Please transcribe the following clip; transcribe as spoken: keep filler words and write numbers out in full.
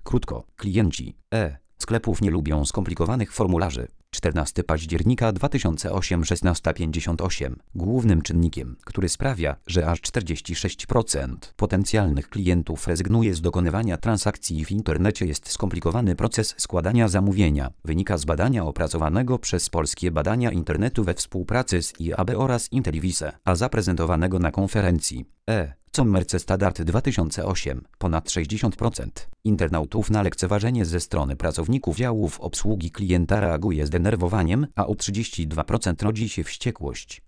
Krótko, klienci e sklepów nie lubią skomplikowanych formularzy. czternastego października dwa tysiące ósmego, szesnasta pięćdziesiąt osiem. Głównym czynnikiem, który sprawia, że aż czterdzieści sześć procent potencjalnych klientów rezygnuje z dokonywania transakcji w internecie, jest skomplikowany proces składania zamówienia. Wynika z badania opracowanego przez Polskie Badania Internetu we współpracy z I A B oraz Intellivise, a zaprezentowanego na konferencji e Commerce Standard dwa tysiące osiem. Ponad sześćdziesiąt procent internautów na lekceważenie ze strony pracowników działów obsługi klienta reaguje zdenerwowaniem, a u trzydziestu dwóch procent rodzi się wściekłość.